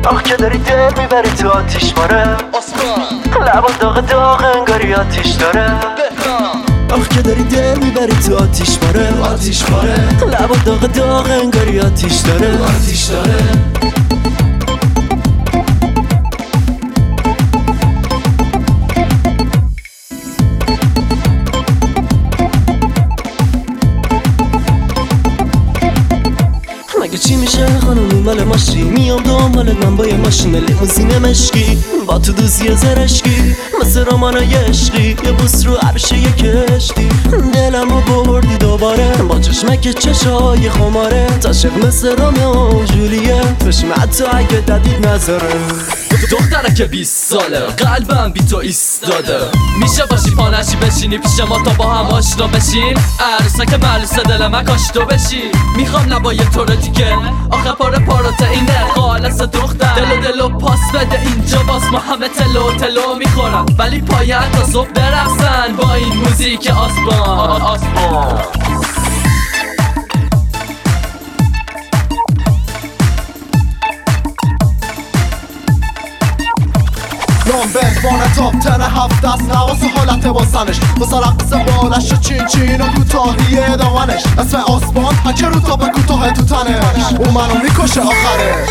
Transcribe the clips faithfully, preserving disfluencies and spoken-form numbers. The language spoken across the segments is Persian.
آخ که داری دل میبری تو آتیش ماره لبا داغ داغ انگاری آتیش داره آخ که داری دل میبری تو آتیش ماره آتیش ماره لبا داغ داغ انگاری آتیش داره آتیش داره مگه چی میشه خانومی مال ماشی میام دنبالت من با یه ماشین لیموزین مشکی با تو دوزی زرشکی مثل رمانای عشقی یه بوس رو عرشه یه کشتی دلمو بردی دوباره با چشمک چشای خماره عاشق مثل رومیو و جولیه بشیم حتی اگه ددید نذاره دختره که بیست ساله قلبم بی تو ایستاده میشه باشی پانشی بشینی پیش ما تا با هم آشنا بشین عروسه که معلوسه دل من کاش تو بشی میخوام لبای تو رو دیگه آخه پاره پروتئینه خالص دختر دل و دلو پاس بده اینجا باز ما همه تلو تلو میخورم ولی پاید تا صبح برقصن با این موزیک آسمان آسمان نام بهوانه تاپ تن هفت دست نواس حالت باسنش بسا رقص بالش و چین چین و کوتاهی دامنش اسم آسمان هکه رو تاپ کوتاه تو تنش اون منو میکشه آخرش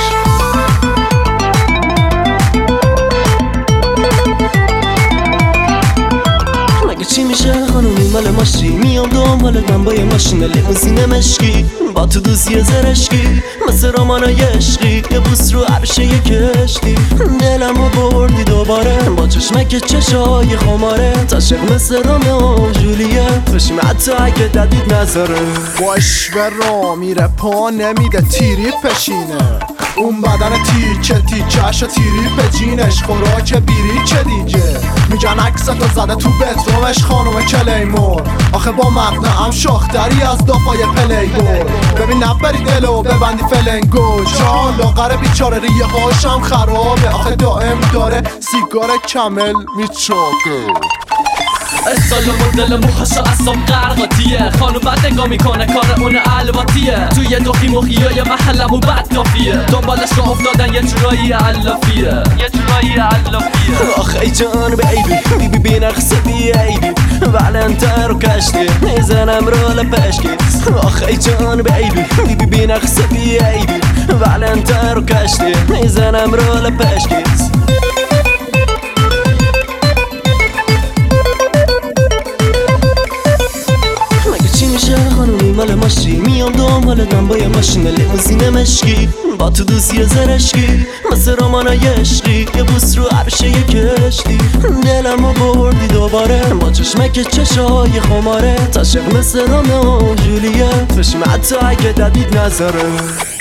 چی میشه خانومی مال ماشی میام دنبالت من با یه ماشین لیموزین مشکی با تو دوزی زرشکی مثل رمانای عشقی یه بوس رو عرشه یه کشتی دلمو بردی دوباره با چشمک چشای خماره عاشق مثل رومیو و جولیه بشیم حتی اگه ددید نذاره با اشوه را میره پا نمیده تیری پشینه اون بدن تیکه تیکش و تیری به جینش خوراک بیری چه دیگه میگن عکستو زده تو بترومش خانوم کلیمور آخه با مقنعم شاختری از دافای پلی بود ببین نبری دلو ببندی فلنگو جان لاغر بیچاره ریه هاشم خرابه آخه دائم داره سیگار کمل میچاقه استایل مدل موهاشو اصام قرقاتیه خانو بد نگاه میکنه کار اون الباتیه توی دوخی مخیای محلمو بد کافیه دنبالش رو افتادن یه جورایی علافیه یه جورایی علافیه آخ ای جان بیبی بی بی بی نقصه بی ایبی ولنتر رو کشتی میزنم رو لپشکی آخ ای جان بیبی بی بی بی نقصه بی ایبی ولنتر رو کشتی میزنم رو لپشکی مال ماشی میام دنبالت من با یه ماشین لیموزین مشکی با تو دوزی زرشکی مثل رمانای عشقی یه بوس رو عرشه یه کشتی دلمو بردی دوباره با چشمک چشای خماره عاشق مثل رومیو و جولیه بشیم حتی اگه ددید نذاره